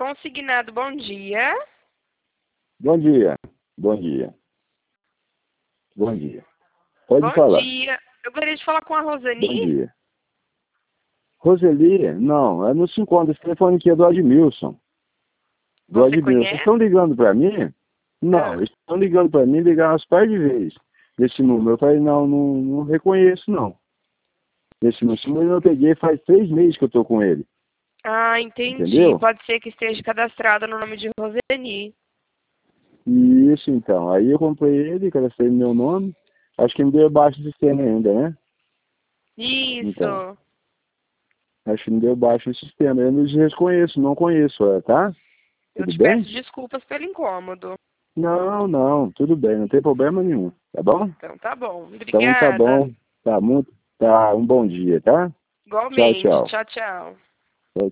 Consignado, bom dia. Bom dia, bom dia, bom dia. Pode Bom falar. dia. Eu gostaria de falar com a Bom Rosani. dia. Roseli, não, não se encontra. Esse telefone aqui é do Admilson. Do Você Admilson. Vocês conhece? estão ligando para mim? Não, eles estão ligando para mim, ligaram umas par de vezes nesse número. Eu falei, não reconheço, não. Esse número eu peguei faz 3 meses que eu estou com ele. Ah, entendi. Entendeu? Pode ser que esteja cadastrado no nome de Rosani. Isso, então. Aí eu comprei ele, cadastrei no meu nome. Acho que me deu baixo o sistema ainda, né? Então, Isso. acho que me deu baixo o sistema. Eu não desconheço, não conheço, tá? Eu Tudo te peço bem? desculpas pelo incômodo. Não, tudo bem, não tem problema nenhum, tá bom? Então tá bom. Então tá Obrigada. bom, tá um bom dia, tá? Tchau, Igualmente. tchau. Tchau, tchau.